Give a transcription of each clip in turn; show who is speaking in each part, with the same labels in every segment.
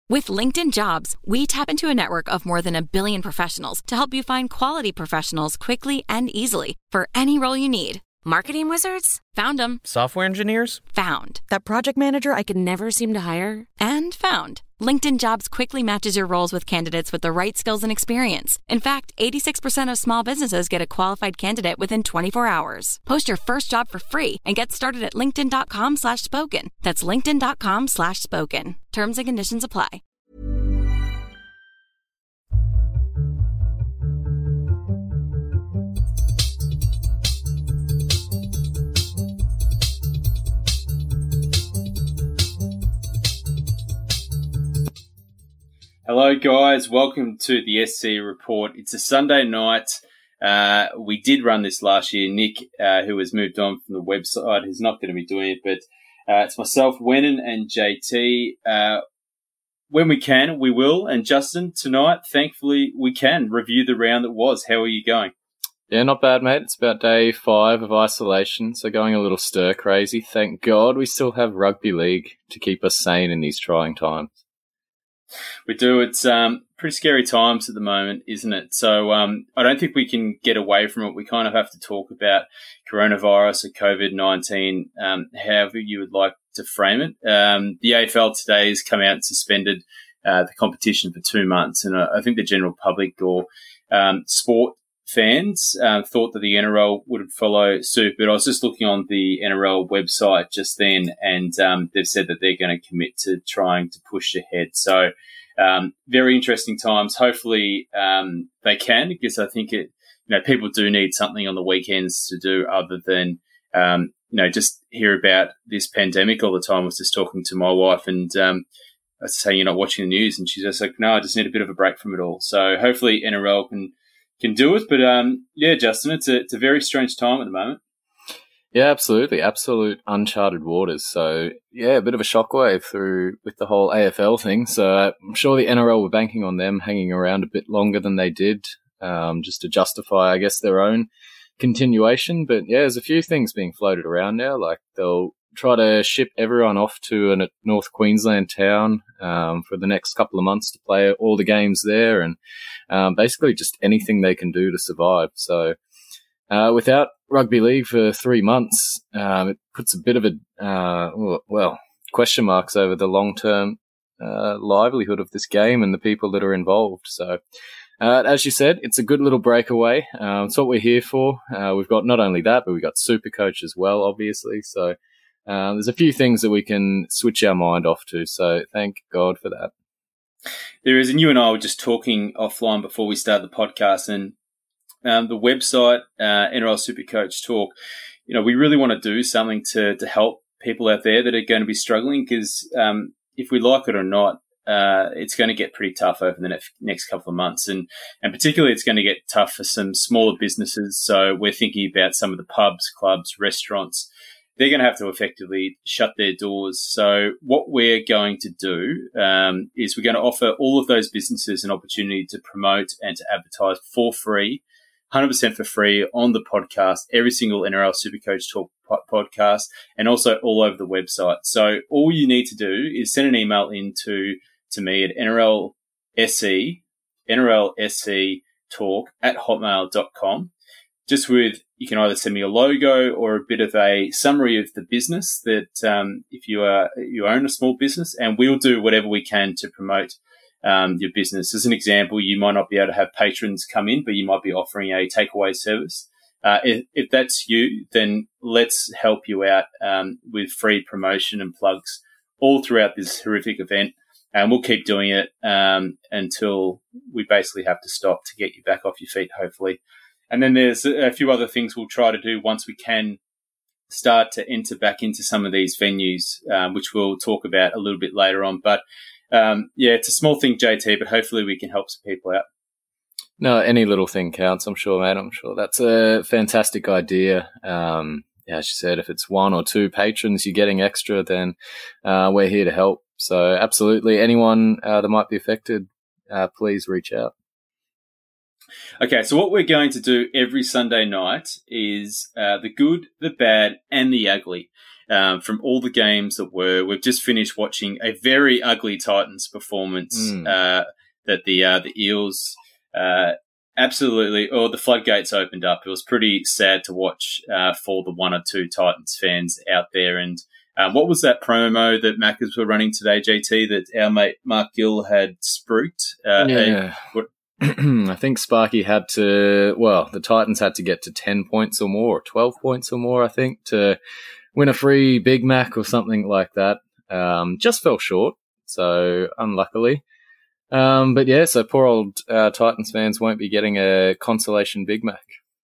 Speaker 1: With LinkedIn Jobs, we tap into a network of more than 1 billion professionals to help you find quality professionals quickly and easily for any role you need. Marketing wizards? Found them.
Speaker 2: Software engineers?
Speaker 1: Found. That project manager I could never seem to hire? And found. LinkedIn Jobs quickly matches your roles with candidates with the right skills and experience. In fact, 86% of small businesses get a qualified candidate within 24 hours. Post your first job for free and get started at linkedin.com/spoken. That's linkedin.com/spoken. Terms and conditions apply.
Speaker 3: Hello guys, welcome to the SC Report. It's a Sunday night. We did run this last year. Nick, who has moved on from the website, is not going to be doing it, but it's myself, Wennon, and JT. When we can, we will. And Justin, tonight, thankfully, we can review the round that was. How are you going?
Speaker 4: Yeah, not bad, mate. It's about day 5 of isolation, so going a little stir crazy. Thank God we still have rugby league to keep us sane in these trying times.
Speaker 3: We do. It's pretty scary times at the moment, isn't it? So I don't think we can get away from it. We kind of have to talk about coronavirus or COVID-19, however you would like to frame it. The AFL today has come out and suspended the competition for 2 months, and I think the general public or sport fans thought that the NRL would follow suit. But I was just looking on the NRL website just then, and they've said that they're going to commit to trying to push ahead. So very interesting times. Hopefully they can, because I think people do need something on the weekends to do other than just hear about this pandemic all the time. I was just talking to my wife, and I was saying, you're not watching the news, and she's just like, no, I just need a bit of a break from it all. So hopefully NRL can do it. But yeah, Justin, it's a very strange time at the moment.
Speaker 4: Yeah, absolutely. Absolute uncharted waters. So yeah, a bit of a shockwave through with the whole AFL thing. So I'm sure the NRL were banking on them hanging around a bit longer than they did, just to justify, I guess, their own continuation. But yeah, there's a few things being floated around now. Like they'll try to ship everyone off to a North Queensland town for the next couple of months to play all the games there, and basically just anything they can do to survive. So without rugby league for 3 months, it puts a bit of a question marks over the long-term livelihood of this game and the people that are involved. So as you said, it's a good little breakaway. It's what we're here for. We've got not only that, but we've got Supercoach as well, obviously. So there's a few things that we can switch our mind off to. So thank God for that.
Speaker 3: There is, and you and I were just talking offline before we started the podcast, and the website, NRL Supercoach Talk, we really want to do something to help people out there that are going to be struggling, because if we like it or not, it's going to get pretty tough over the next couple of months. And particularly it's going to get tough for some smaller businesses. So we're thinking about some of the pubs, clubs, restaurants. They're going to have to effectively shut their doors. So what we're going to do is we're going to offer all of those businesses an opportunity to promote and to advertise for free, 100% for free on the podcast, every single NRL Supercoach Talk podcast, and also all over the website. So all you need to do is send an email to me at nrlsctalk@hotmail.com. Just with, you can either send me a logo or a bit of a summary of the business that if you own a small business, and we'll do whatever we can to promote your business. As an example, you might not be able to have patrons come in, but you might be offering a takeaway service. If that's you, then let's help you out with free promotion and plugs all throughout this horrific event. And we'll keep doing it until we basically have to stop to get you back off your feet, hopefully. And then there's a few other things we'll try to do once we can start to enter back into some of these venues, which we'll talk about a little bit later on. But yeah, it's a small thing, JT, but hopefully we can help some people out.
Speaker 4: No, any little thing counts, I'm sure, mate. I'm sure that's a fantastic idea. Yeah, as you said, if it's 1 or 2 patrons you're getting extra, then we're here to help. So absolutely, anyone that might be affected, please reach out.
Speaker 3: Okay, so what we're going to do every Sunday night is the good, the bad, and the ugly. from all the games that were. We've just finished watching a very ugly Titans performance that the Eels absolutely, or the floodgates opened up. It was pretty sad to watch for the one or two Titans fans out there. And what was that promo that Maccas were running today, JT, that our mate Mark Gill had spruiked?
Speaker 4: I think Sparky had to, the Titans had to get to 10 points or more, or 12 points or more, I think, to win a free Big Mac or something like that. Just fell short, so unluckily. But yeah, so poor old Titans fans won't be getting a consolation Big Mac.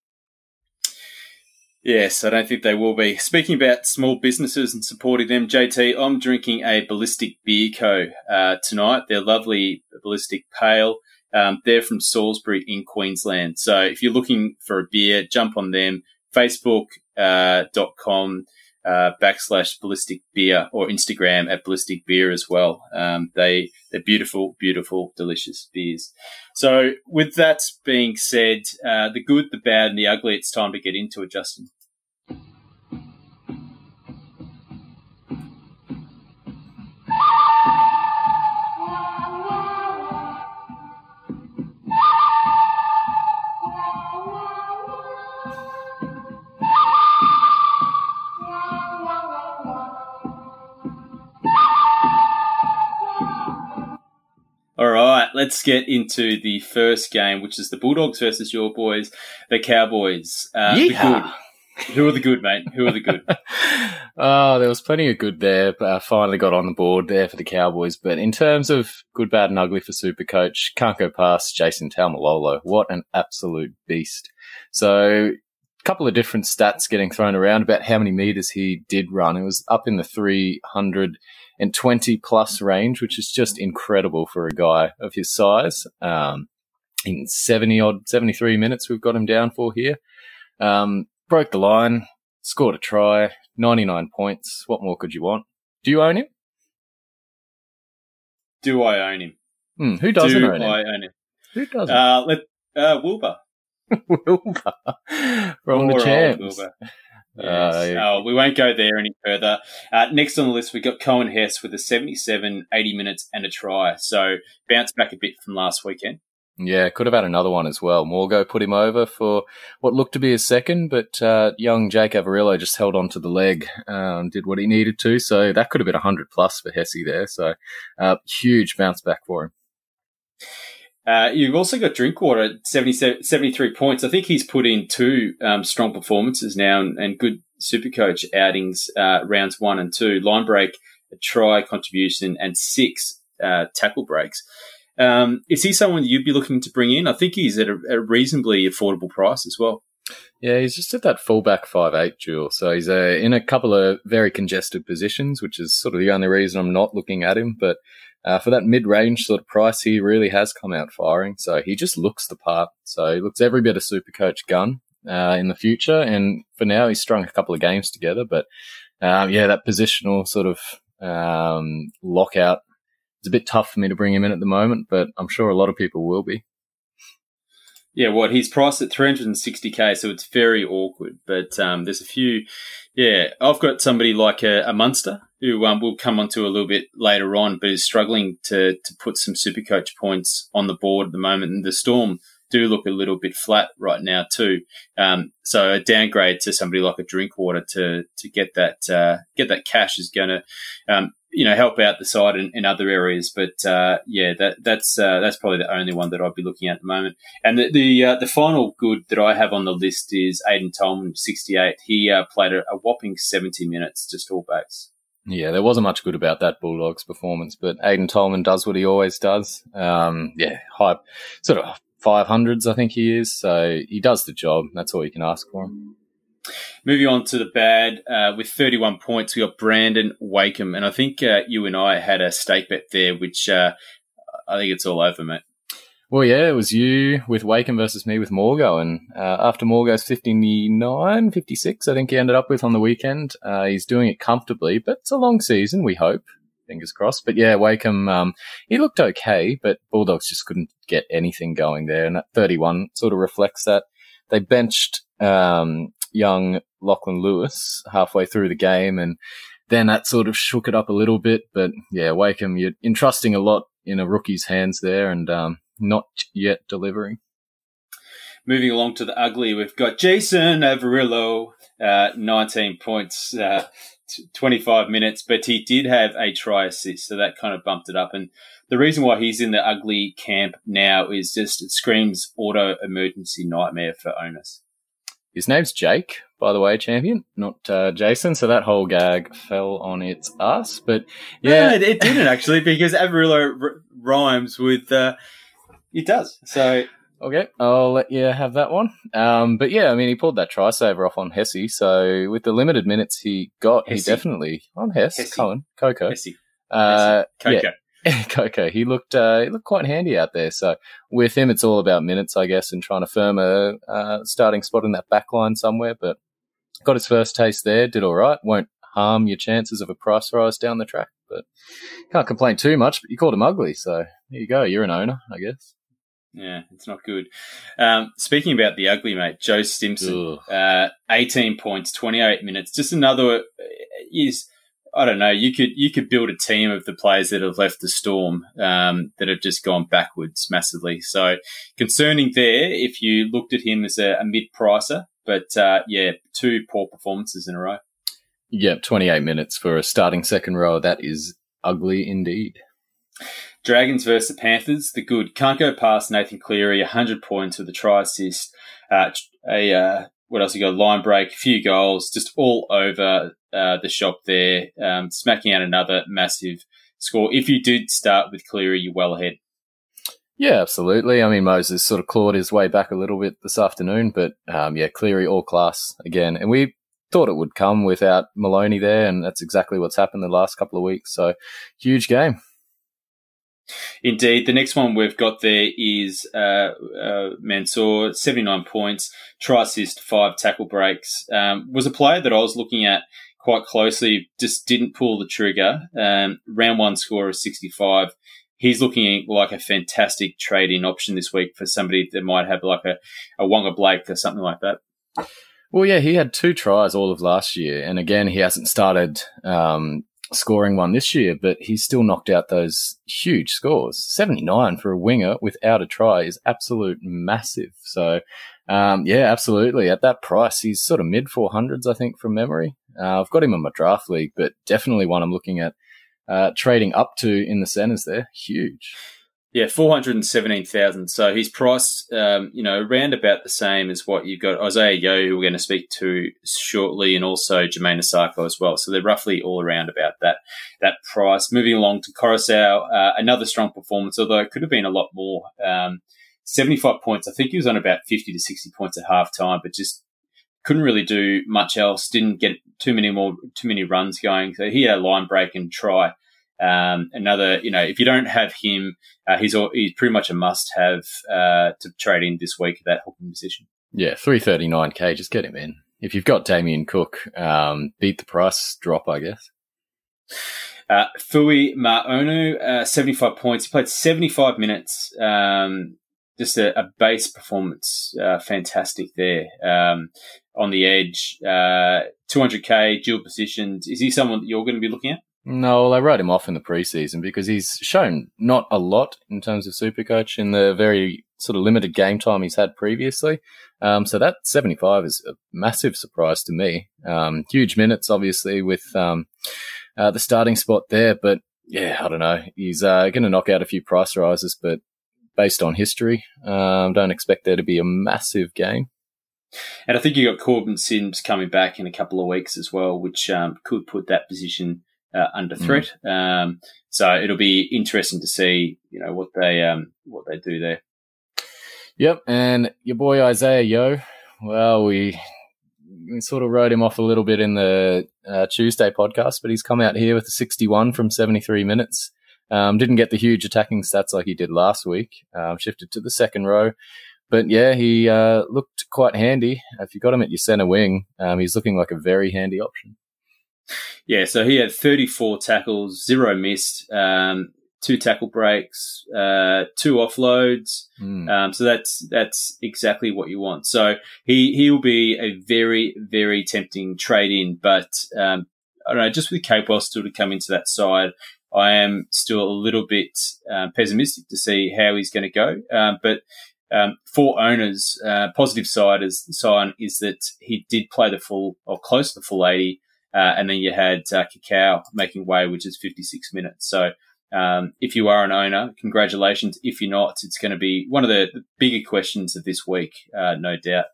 Speaker 3: Yes, I don't think they will be. Speaking about small businesses and supporting them, JT, I'm drinking a Ballistic Beer Co. Tonight. They're lovely Ballistic Pale. They're from Salisbury in Queensland. So if you're looking for a beer, jump on them. Facebook.com /Ballistic Beer or Instagram at Ballistic Beer as well. They're beautiful, beautiful, delicious beers. So with that being said, the good, the bad, and the ugly, it's time to get into it, Justin. All right, let's get into the first game, which is the Bulldogs versus your boys, the Cowboys. The good. Who are the good, mate? Who are the good?
Speaker 4: There was plenty of good there. Finally got on the board there for the Cowboys. But in terms of good, bad and ugly for Supercoach, can't go past Jason Taumalolo. What an absolute beast. So a couple of different stats getting thrown around about how many meters he did run. It was up in the 320 plus range, which is just incredible for a guy of his size. In 73 minutes we've got him down for here. Broke the line, scored a try, 99 points. What more could you want? Do you own him?
Speaker 3: Do I own him?
Speaker 4: Who doesn't own him?
Speaker 3: Do I own him?
Speaker 4: Who doesn't?
Speaker 3: Wilbur.
Speaker 4: Wilbur. From the champs.
Speaker 3: Yes. We won't go there any further. Next on the list, we've got Cohen Hess with a 77, 80 minutes and a try. So bounced back a bit from last weekend.
Speaker 4: Yeah, could have had another one as well. Morgo put him over for what looked to be his second, but young Jake Averillo just held on to the leg, did what he needed to. So that could have been 100 plus for Hesse there. So huge bounce back for him.
Speaker 3: You've also got Drinkwater at 73 points. I think he's put in two strong performances now and good Supercoach outings, rounds 1 and 2. Line break, a try contribution, and 6 tackle breaks. Is he someone you'd be looking to bring in? I think he's at a reasonably affordable price as well.
Speaker 4: Yeah, he's just at that fullback 5'8" duel. So he's in a couple of very congested positions, which is sort of the only reason I'm not looking at him. But for that mid-range sort of price, he really has come out firing. So he just looks the part. So he looks every bit of Supercoach gun in the future. And for now, he's strung a couple of games together. But that positional sort of lockout, it's a bit tough for me to bring him in at the moment, but I'm sure a lot of people will be.
Speaker 3: Yeah, he's priced at 360k, so it's very awkward. But there's a few. Yeah, I've got somebody like a Munster who we'll come on to a little bit later on, but is struggling to put some Supercoach points on the board at the moment. And the Storm do look a little bit flat right now too. So a downgrade to somebody like a Drinkwater to get that cash is going to help out the side in other areas. But that's probably the only one that I'd be looking at the moment. And the final good that I have on the list is Aidan Tolman, 68. He played a whopping 70 minutes, just all base.
Speaker 4: Yeah, there wasn't much good about that Bulldogs performance, but Aidan Tolman does what he always does. High sort of 500s, I think he is. So he does the job. That's all you can ask for him.
Speaker 3: Moving on to the bad, with 31 points, we got Brandon Wakeham. And I think you and I had a stake bet there, which I think it's all over, mate.
Speaker 4: Well, yeah, it was you with Wakeham versus me with Morgo. And after Morgo's 59, 56, I think he ended up with on the weekend, he's doing it comfortably, but it's a long season, we hope. Fingers crossed. But yeah, Wakeham, he looked okay, but Bulldogs just couldn't get anything going there. And that 31 sort of reflects that. They benched young Lachlan Lewis halfway through the game, and then that sort of shook it up a little bit. But yeah, Wakeham, you're entrusting a lot in a rookie's hands there, and not yet delivering.
Speaker 3: Moving along to the ugly, we've got Jason Averillo, 19 points, 25 minutes, but he did have a try assist, so that kind of bumped it up. And the reason why he's in the ugly camp now is just it screams auto emergency nightmare for owners.
Speaker 4: His name's Jake, by the way, champion, not Jason. So that whole gag fell on its ass. But yeah,
Speaker 3: no, it didn't actually, because Averillo rhymes with it does. So
Speaker 4: okay, I'll let you have that one. But yeah, I mean, he pulled that try saver off on Hesse. So with the limited minutes he got,
Speaker 3: Hesse.
Speaker 4: He definitely on Hesse. Cohen, Coco,
Speaker 3: Hesse.
Speaker 4: Coco.
Speaker 3: Yeah.
Speaker 4: Coco, he looked quite handy out there. So with him, it's all about minutes, I guess, and trying to firm a starting spot in that back line somewhere. But got his first taste there, did all right. Won't harm your chances of a price rise down the track, but can't complain too much. But you called him ugly, so there you go. You're an owner, I guess.
Speaker 3: Yeah, it's not good. Speaking about the ugly, mate, Joe Stimson, 18 points, 28 minutes. Just another is. I don't know. You could build a team of the players that have left the Storm that have just gone backwards massively. So concerning there if you looked at him as a mid-pricer. But, yeah, 2 poor performances in a row.
Speaker 4: Yeah, 28 minutes for a starting second row. That is ugly indeed.
Speaker 3: Dragons versus the Panthers. The good. Can't go past Nathan Cleary, 100 points with a try assist. What else you got? Line break, a few goals, just all over the shop there, smacking out another massive score. If you did start with Cleary, you're well ahead.
Speaker 4: Yeah, absolutely. I mean, Moses sort of clawed his way back a little bit this afternoon, but yeah, Cleary all class again. And we thought it would come without Maloney there, and that's exactly what's happened the last couple of weeks. So huge
Speaker 3: Indeed. The next one we've got there is Mansour, 79 points, try assist, 5 tackle breaks. Was a player that I was looking at quite closely, just didn't pull the trigger. Round 1 score of 65. He's looking like a fantastic trade-in option this week for somebody that might have like a Wonga Blake or something like that.
Speaker 4: Well, yeah, he had 2 tries all of last year. And again, he hasn't started scoring one this year, but he's still knocked out those huge scores. 79 for a winger without a try is absolute massive. So, yeah, absolutely. At that price, he's sort of mid-400s, I think, from memory. I've got him in my draft league, but definitely one I'm looking at trading up to in the centres there. Huge.
Speaker 3: Yeah, 417,000. So his price, around about the same as what you've got Isaiah Yeo, who we're going to speak to shortly, and also Jermaine Asako as well. So they're roughly all around about that price. Moving along to Coruscant, another strong performance, although it could have been a lot more. 75 points. I think he was on about 50 to 60 points at half time, but just couldn't really do much else. Didn't get too many runs going. So he had a line break and try. Another, if you don't have him, he's pretty much a must-have to trade in this week at that hooking position.
Speaker 4: Yeah, 339k, just get him in. If you've got Damien Cook, beat the price drop, I guess.
Speaker 3: Fui Ma'onu, 75 points. He played 75 minutes. Just a base performance, fantastic there. On the edge, 200k, dual positions. Is he someone that you're going to be looking at?
Speaker 4: No, well, I wrote him off in the preseason because he's shown not a lot in terms of Supercoach in the very sort of limited game time he's had previously. So that 75 is a massive surprise to me. Huge minutes, obviously, with the starting spot there. But, yeah, I don't know. He's going to knock out a few price rises, but based on history, don't expect there to be a massive game.
Speaker 3: And I think you got Corbin Sims coming back in a couple of weeks as well, which could put that position under threat. So it'll be interesting to see, what they do there.
Speaker 4: Yep, and your boy Isaiah Yeo, well, we sort of wrote him off a little bit in the Tuesday podcast, but he's come out here with a 61 from 73 minutes. Didn't get the huge attacking stats like he did last week. Shifted to the second row. But, yeah, he looked quite handy. If you got him at your centre wing, he's looking like a very handy option.
Speaker 3: Yeah, so he had 34 tackles, 0 missed, 2 tackle breaks, 2 offloads. So that's exactly what you want. So he will be a very, very tempting trade in, but I don't know, just with Capewell still to come into that side, I am still a little bit pessimistic to see how he's going to go. But for owners, positive sign is that he did play the full or close to the full 80, and then you had Cacao making way, which is 56 minutes. So if you are an owner, congratulations. If you're not, it's going to be one of the bigger questions of this week, no doubt.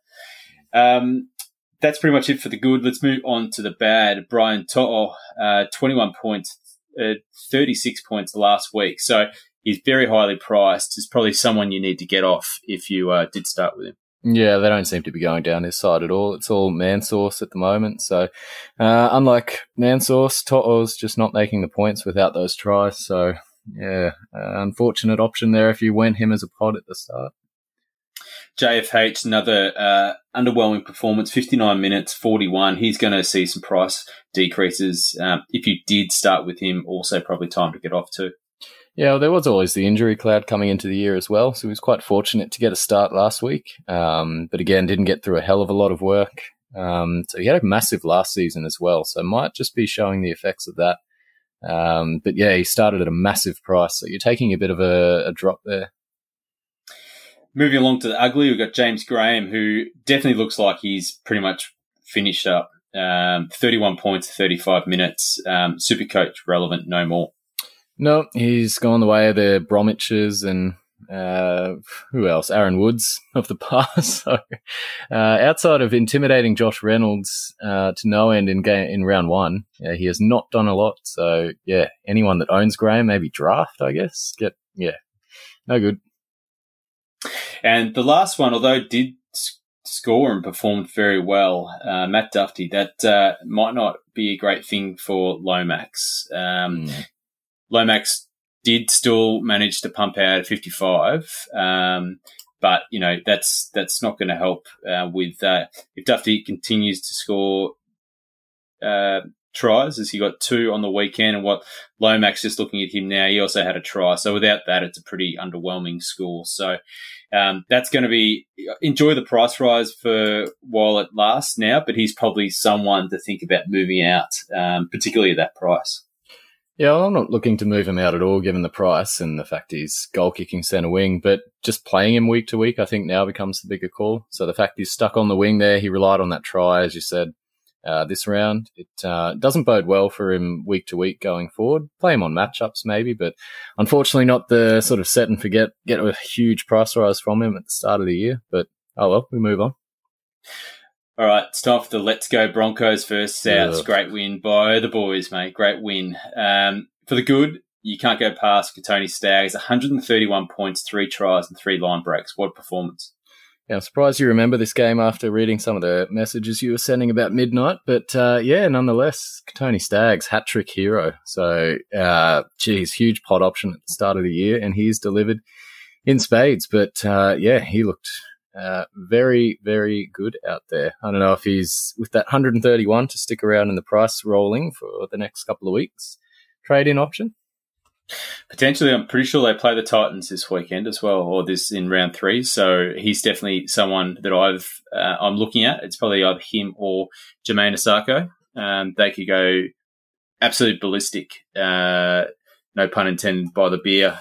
Speaker 3: That's pretty much it for the good. Let's move on to the bad. Brian To'o, 21 points, 36 points last week. So he's very highly priced. He's probably someone you need to get off if you did start with him.
Speaker 4: Yeah, they don't seem to be going down his side at all. It's all Mansource at the moment. So unlike Mansource, To'o's just not making the points without those tries. So, yeah, unfortunate option there if you went him as a pod at the start.
Speaker 3: JFH, another underwhelming performance, 59 minutes, 41. He's going to see some price decreases. If you did start with him, also probably time to get off too.
Speaker 4: Yeah, well, there was always the injury cloud coming into the year as well, so he was quite fortunate to get a start last week. But again, didn't get through a hell of a lot of work. So he had a massive last season as well, so might just be showing the effects of that. But yeah, he started at a massive price, so you're taking a bit of a drop there.
Speaker 3: Moving along to the ugly, we've got James Graham, who definitely looks like he's pretty much finished up. 31 points, 35 minutes. Supercoach relevant, no more.
Speaker 4: No, he's gone the way of the Bromwiches and who else? Aaron Woods of the past. So, outside of intimidating Josh Reynolds to no end in round one, he has not done a lot. So, yeah, anyone that owns Graham, maybe draft, I guess. No good.
Speaker 3: And the last one, although did score and performed very well, Matt Duffy, that might not be a great thing for Lomax. Lomax did still manage to pump out at 55, but you know that's not going to help with if Duffy continues to score tries, as he got 2 on the weekend, and what Lomax, just looking at him now, he also had a try. So without that, it's a pretty underwhelming score. So that's going to be enjoy the price rise for while it lasts now, but he's probably someone to think about moving out, particularly at that price.
Speaker 4: Yeah, well, I'm not looking to move him out at all, given the price and the fact he's goal-kicking centre wing. But just playing him week to week, I think now becomes the bigger call. So the fact he's stuck on the wing there, he relied on that try, as you said, this round. It doesn't bode well for him week to week going forward. Play him on matchups maybe, but unfortunately not the sort of set and forget, get a huge price rise from him at the start of the year. But oh well, we move on.
Speaker 3: All right, it's time for the Let's Go Broncos versus Souths. Great win by the boys, mate. Great win. For the good, you can't go past Katoni Staggs. 131 points, 3 tries and 3 line breaks. What performance.
Speaker 4: Yeah, I'm surprised you remember this game after reading some of the messages you were sending about midnight. But yeah, nonetheless, Katoni Staggs, hat-trick hero. So, huge pot option at the start of the year, and he's delivered in spades. But yeah, he looked very, very good out there. I don't know if he's with that 131 to stick around in the price rolling for the next couple of weeks. Trade-in option?
Speaker 3: Potentially, I'm pretty sure they play the Titans this weekend as well, or this in round 3. So he's definitely someone that I'm looking at. It's probably either him or Jermaine Asako. They could go absolute ballistic. No pun intended by the beer.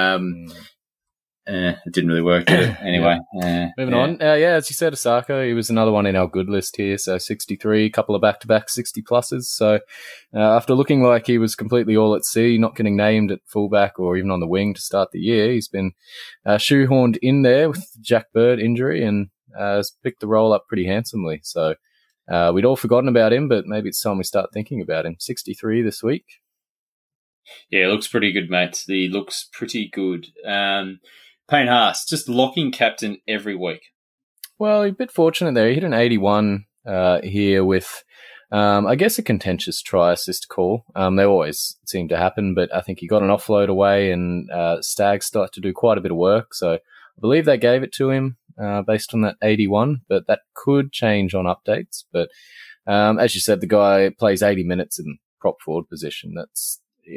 Speaker 3: It didn't really work, did it? Anyway.
Speaker 4: Moving on. Yeah, as you said, Asako, he was another one in our good list here. So 63, a couple of back-to-back 60-pluses. So after looking like he was completely all at sea, not getting named at fullback or even on the wing to start the year, he's been shoehorned in there with the Jack Bird injury and has picked the role up pretty handsomely. So we'd all forgotten about him, but maybe it's time we start thinking about him. 63 this week.
Speaker 3: Yeah, it looks pretty good, mate. He looks pretty good. Payne Haas, just locking captain every week.
Speaker 4: Well, a bit fortunate there. He hit an 81 here with, I guess, a contentious try assist call. They always seem to happen, but I think he got an offload away and Staggs started to do quite a bit of work. So I believe they gave it to him based on that 81, but that could change on updates. But as you said, the guy plays 80 minutes in prop forward position. That's, yeah,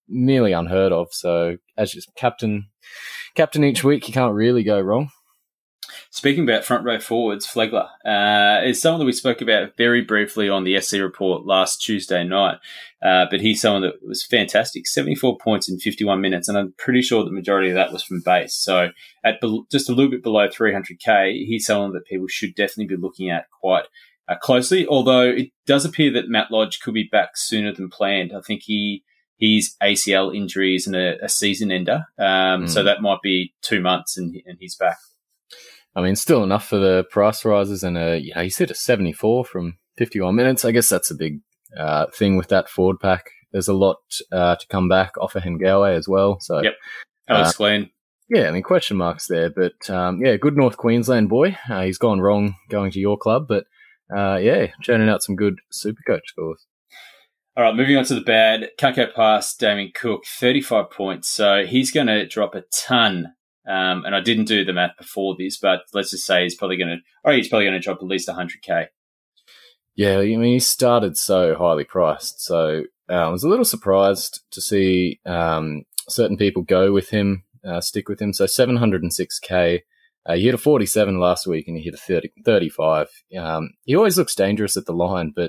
Speaker 4: nearly unheard of. So as just captain each week, you can't really go wrong.
Speaker 3: Speaking about front row forwards, Flegler is someone that we spoke about very briefly on the SC report last Tuesday night. But he's someone that was fantastic, 74 points in 51 minutes, and I'm pretty sure the majority of that was from base. So at just a little bit below 300k, he's someone that people should definitely be looking at quite closely, although it does appear that Matt Lodge could be back sooner than planned. I think his ACL injury isn't a season ender, so that might be 2 months and he's back.
Speaker 4: I mean, still enough for the price rises, and he's hit a 74 from 51 minutes. I guess that's a big thing with that forward pack. There's a lot to come back off of Hengawe as well. So,
Speaker 3: yep, Alex Glenn.
Speaker 4: Yeah, I mean, question marks there, but good North Queensland boy. He's gone wrong going to your club, but churning out some good Supercoach scores.
Speaker 3: All right, moving on to the bad. Can't go past Damien Cook, 35 points. So he's going to drop a ton. And I didn't do the math before this, but let's just say he's probably going to drop at least 100k.
Speaker 4: Yeah, I mean, he started so highly priced. So I was a little surprised to see certain people go with him, stick with him. So 706k. He hit a 47 last week and he hit a 35. He always looks dangerous at the line, but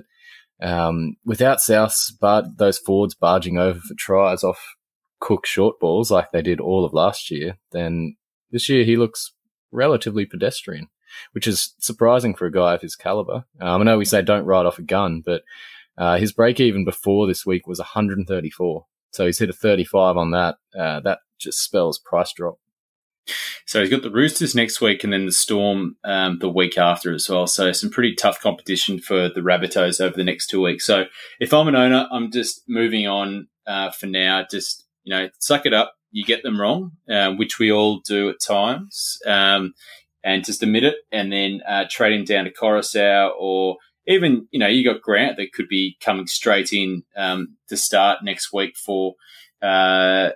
Speaker 4: without Souths, but those forwards barging over for tries off Cook short balls like they did all of last year, then this year he looks relatively pedestrian, which is surprising for a guy of his caliber. I know we say don't ride off a gun, but his break even before this week was 134. So he's hit a 35 on that. That just spells price drop.
Speaker 3: So he's got the Roosters next week and then the Storm the week after as well. So some pretty tough competition for the Rabbitohs over the next 2 weeks. So if I'm an owner, I'm just moving on for now. Just, suck it up. You get them wrong, which we all do at times, and just admit it, and then trade him down to Coruscant, or even, you got Grant that could be coming straight in to start next week for the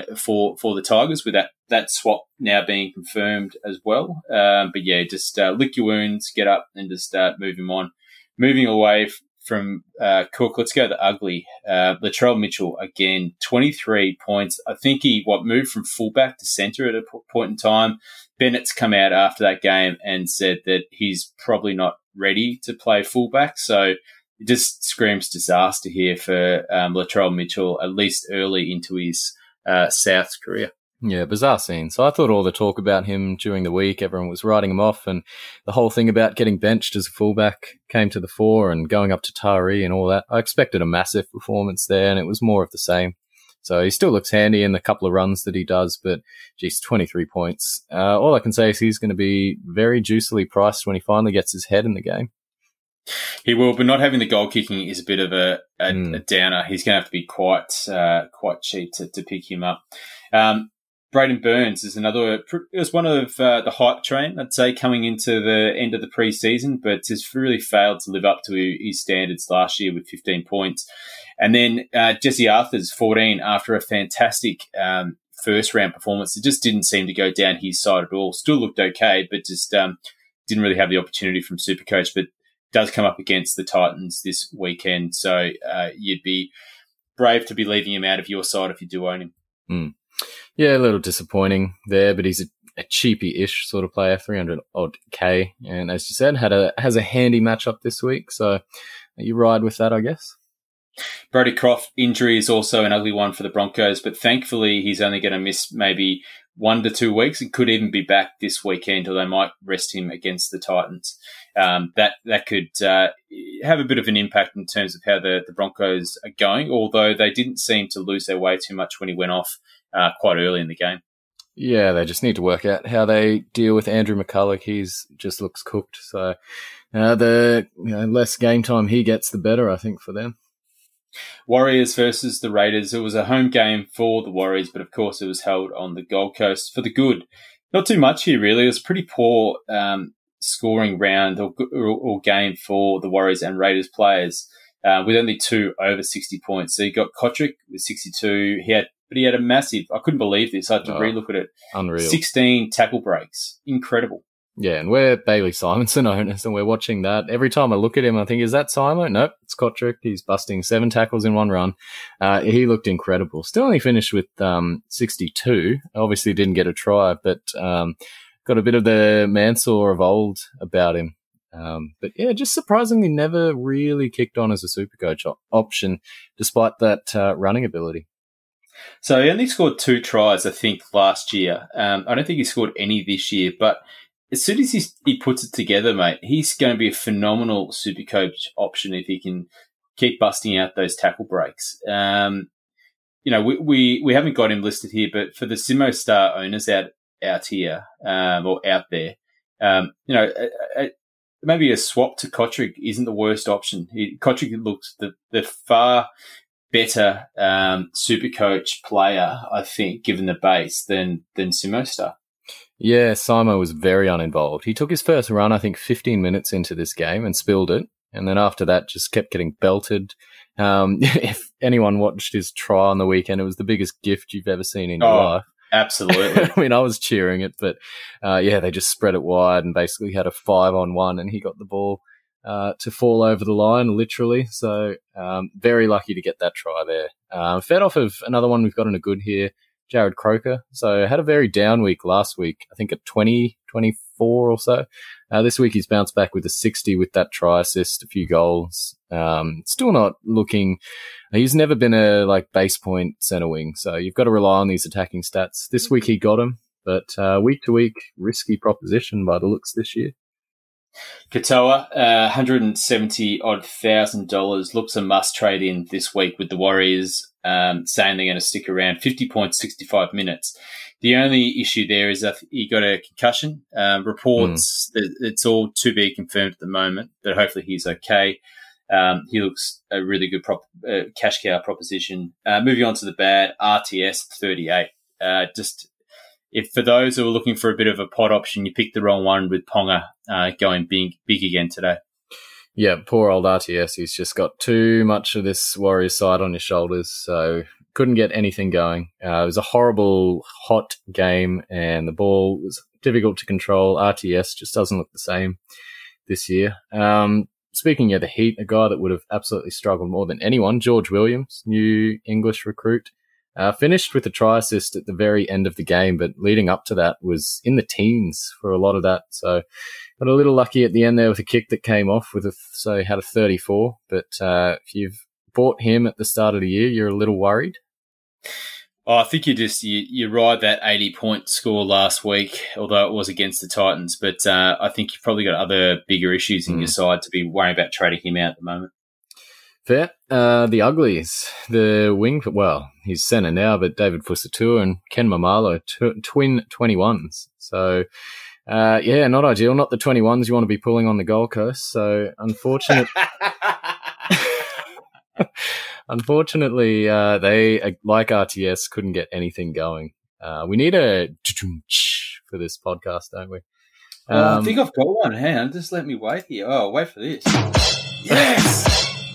Speaker 3: Tigers, with that swap now being confirmed as well. But yeah, just lick your wounds, get up, and just move him on. Moving away from Cook, let's go to the ugly. Latrell Mitchell, again, 23 points. I think he moved from fullback to centre at a point in time. Bennett's come out after that game and said that he's probably not ready to play fullback. So it just screams disaster here for Latrell Mitchell, at least early into his Souths career.
Speaker 4: Yeah, bizarre scene. So I thought all the talk about him during the week, everyone was writing him off, and the whole thing about getting benched as a fullback came to the fore and going up to Taree and all that. I expected a massive performance there, and it was more of the same. So he still looks handy in the couple of runs that he does, but geez, 23 points. All I can say is he's going to be very juicily priced when he finally gets his head in the game.
Speaker 3: He will, but not having the goal kicking is a bit of a downer. He's going to have to be quite cheap to pick him up. Braden Burns is another. It was one of the hype train, I'd say, coming into the end of the preseason, but has really failed to live up to his standards last year with 15 points. And then Jesse Arthur's 14 after a fantastic first round performance. It just didn't seem to go down his side at all. Still looked okay, but just didn't really have the opportunity from Supercoach. But does come up against the Titans this weekend, so you'd be brave to be leaving him out of your side if you do own him.
Speaker 4: Yeah, a little disappointing there, but he's a cheapy-ish sort of player, 300-odd K, and as you said, has a handy matchup this week, so you ride with that, I guess.
Speaker 3: Brodie Croft injury is also an ugly one for the Broncos, but thankfully he's only going to miss maybe 1 to 2 weeks. It could even be back this weekend, or they might rest him against the Titans. That could have a bit of an impact in terms of how the Broncos are going, although they didn't seem to lose their way too much when he went off quite early in the game.
Speaker 4: Yeah, they just need to work out how they deal with Andrew McCulloch. He's just looks cooked. So the less game time he gets, the better, I think, for them.
Speaker 3: Warriors versus the Raiders. It was a home game for the Warriors, but of course it was held on the Gold Coast for the Good. Not too much here, really. It was a pretty poor scoring round or game for the Warriors and Raiders players, with only 2 over 60 points. So you got Kotrick with 62. He had a massive, I couldn't believe this. I had to relook at it.
Speaker 4: Unreal.
Speaker 3: 16 tackle breaks. Incredible.
Speaker 4: Yeah, and we're Bailey Simonson owners, and we're watching that. Every time I look at him, I think, is that Simo? Nope, it's Kotrick. He's busting 7 tackles in one run. He looked incredible. Still only finished with 62. Obviously didn't get a try, but got a bit of the Mansour of old about him. But yeah, just surprisingly never really kicked on as a Supercoach option, despite that running ability.
Speaker 3: So he only scored 2 tries, I think, last year. I don't think he scored any this year, but as soon as he puts it together, mate, he's going to be a phenomenal Supercoach option if he can keep busting out those tackle breaks. We haven't got him listed here, but for the Simo Star owners out here or out there, maybe a swap to Kotrick isn't the worst option. Kotrick looks the far better Supercoach player, I think, given the base than Simo Star.
Speaker 4: Yeah, Simo was very uninvolved. He took his first run, I think, 15 minutes into this game and spilled it. And then after that, just kept getting belted. If anyone watched his try on the weekend, it was the biggest gift you've ever seen in your life.
Speaker 3: Absolutely.
Speaker 4: I mean, I was cheering it, but they just spread it wide and basically had a 5-on-1, and he got the ball to fall over the line, literally. So very lucky to get that try there. Fed off of another one we've got in a good here, Jared Croker. So had a very down week last week, I think at 20, 24 or so. This week he's bounced back with a 60 with that try assist, a few goals. Still not looking, he's never been a base point centre wing. So you've got to rely on these attacking stats. This week he got them, but week to week, risky proposition by the looks this year.
Speaker 3: Katoa, $170,000 looks a must trade in this week with the Warriors saying they're going to stick around 50 points, 65 minutes. The only issue there is that he got a concussion. Reports that it's all to be confirmed at the moment, but hopefully he's okay. He looks a really good cash cow proposition. Moving on to the bad, RTS 38. If for those who are looking for a bit of a pot option, you picked the wrong one with Ponga going big again today.
Speaker 4: Yeah, poor old RTS. He's just got too much of this Warriors side on his shoulders, so couldn't get anything going. It was a horrible, hot game, and the ball was difficult to control. RTS just doesn't look the same this year. Speaking of the Heat, a guy that would have absolutely struggled more than anyone, George Williams, new English recruit. Finished with a try assist at the very end of the game, but leading up to that was in the teens for a lot of that. So got a little lucky at the end there with a kick that came off so he had a 34. But if you've bought him at the start of the year, you're a little worried.
Speaker 3: I think you ride that 80-point score last week, although it was against the Titans. But I think you've probably got other bigger issues in your side to be worrying about trading him out at the moment.
Speaker 4: Fair. The Uglies, the wing, he's centre now, but David Fusitu'a and Ken Mamalo, twin 21s. So, not ideal. Not the 21s you want to be pulling on the Gold Coast. So, unfortunately, they, like RTS, couldn't get anything going. We need a for this podcast, don't we?
Speaker 3: I think I've got one. Hang on, just let me wait here. Oh, wait for this. Yes!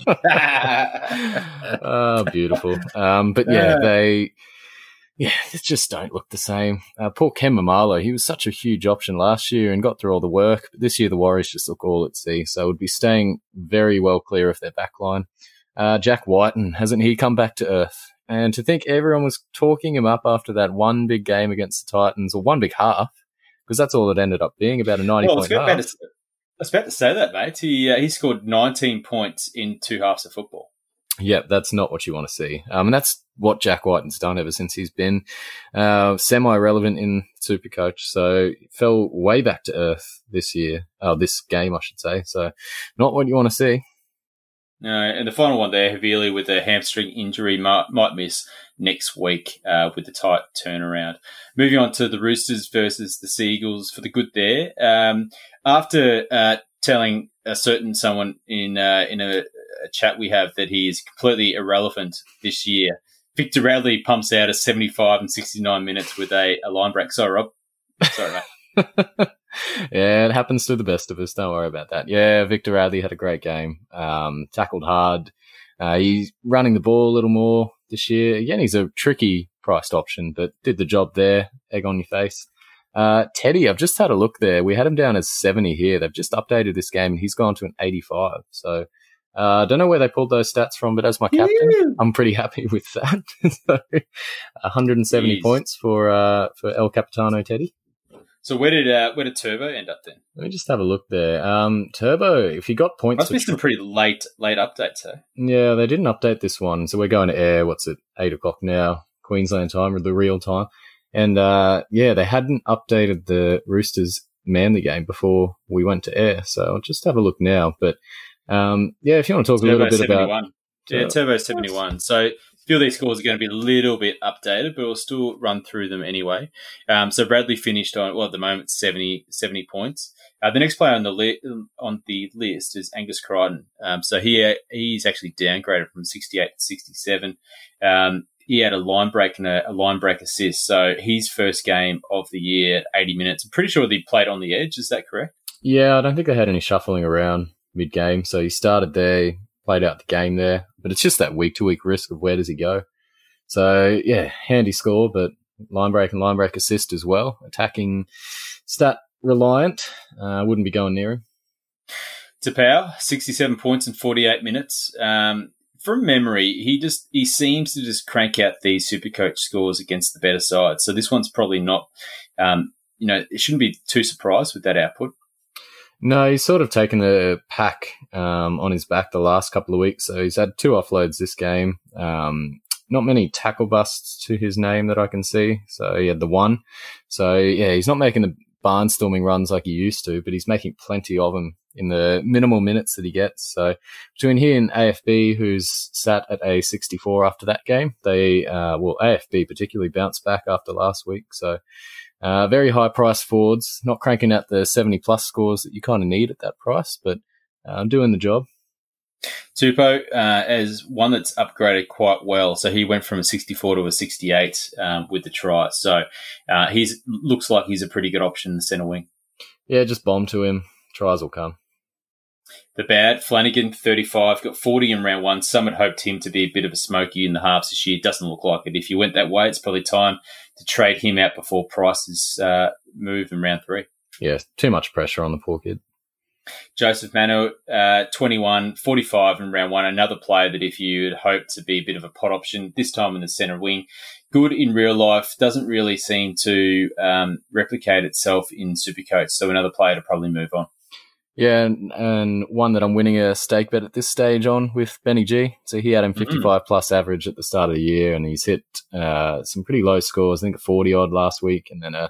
Speaker 4: Oh, beautiful. But they just don't look the same. Poor Ken Mamalo, he was such a huge option last year and got through all the work. But this year the Warriors just look all at sea, so would be staying very well clear of their backline. Jack Whiten, hasn't he come back to earth? And to think everyone was talking him up after that one big game against the Titans, or one big half, because that's all it ended up being, about a 90-point half.
Speaker 3: I was about to say that, mate. He scored 19 points in 2 halves of football.
Speaker 4: Yeah, that's not what you want to see. And that's what Jack Whiten's done ever since he's been semi-relevant in Supercoach. So fell way back to earth this game, I should say. So not what you want to see.
Speaker 3: No, and the final one there, Havili with a hamstring injury might miss next week with the tight turnaround. Moving on to the Roosters versus the Seagulls for the good there. After telling a certain someone in a chat we have that he is completely irrelevant this year, Victor Radley pumps out a 75 and 69 minutes with a line break. Sorry, Rob. Sorry, mate.
Speaker 4: Yeah, it happens to the best of us. Don't worry about that. Yeah, Victor Radley had a great game. Tackled hard. He's running the ball a little more this year. Again, he's a tricky priced option, but did the job there. Egg on your face. Teddy, I've just had a look there. We had him down as 70 here. They've just updated this game and he's gone to an 85. So I don't know where they pulled those stats from, but as my captain, I'm pretty happy with that. So 170 points for El Capitano Teddy.
Speaker 3: So where did Turbo end up then?
Speaker 4: Let me just have a look there. Turbo, if he got points...
Speaker 3: Must be some pretty late updates, eh?
Speaker 4: Yeah, they didn't update this one. So we're going to air, 8 o'clock now, Queensland time, or the real time. And they hadn't updated the Roosters Manly game before we went to air. So I'll just have a look now. But if you want to talk a little bit 71.
Speaker 3: About... Yeah, Turbo 71. So a few of these scores are going to be a little bit updated, but we'll still run through them anyway. So Bradley finished on, at the moment, 70 points. The next player on the list is Angus Crichton. So he's actually downgraded from 68 to 67. He had a line break and a line break assist. So his first game of the year, 80 minutes. I'm pretty sure that he played on the edge. Is that correct?
Speaker 4: Yeah, I don't think they had any shuffling around mid-game. So he started there, played out the game there. But it's just that week-to-week risk of where does he go. So, yeah, handy score, but line break and line break assist as well. Attacking stat reliant. Wouldn't be going near him.
Speaker 3: Tapau, 67 points in 48 minutes. From memory, he seems to just crank out these Supercoach scores against the better side. So this one's probably not, it shouldn't be too surprised with that output.
Speaker 4: No, he's sort of taken the pack on his back the last couple of weeks. So he's had 2 offloads this game. Not many tackle busts to his name that I can see. So he had the 1. So, yeah, he's not making the barnstorming runs like he used to, but he's making plenty of them in the minimal minutes that he gets. So between he and AFB, who's sat at a 64 after that game, AFB particularly bounced back after last week. So very high price forwards, not cranking out the 70 plus scores that you kind of need at that price, but doing the job.
Speaker 3: Tupou as one that's upgraded quite well. So he went from a 64 to a 68 with the try. So looks like he's a pretty good option in the centre wing.
Speaker 4: Yeah, just bomb to him. Tries will come.
Speaker 3: The bad, Flanagan, 35, got 40 in round 1. Some had hoped him to be a bit of a smoky in the halves this year. Doesn't look like it. If you went that way, it's probably time to trade him out before prices move in round 3.
Speaker 4: Yeah, too much pressure on the poor kid.
Speaker 3: Joseph Manu, 21, 45 in round 1. Another player that if you had hoped to be a bit of a pot option, this time in the centre wing. Good in real life, doesn't really seem to replicate itself in Supercoach. So another player to probably move on.
Speaker 4: Yeah, and one that I'm winning a stake bet at this stage on with Benny G. So he had him 55 plus average at the start of the year, and he's hit some pretty low scores. I think a 40 odd last week, and then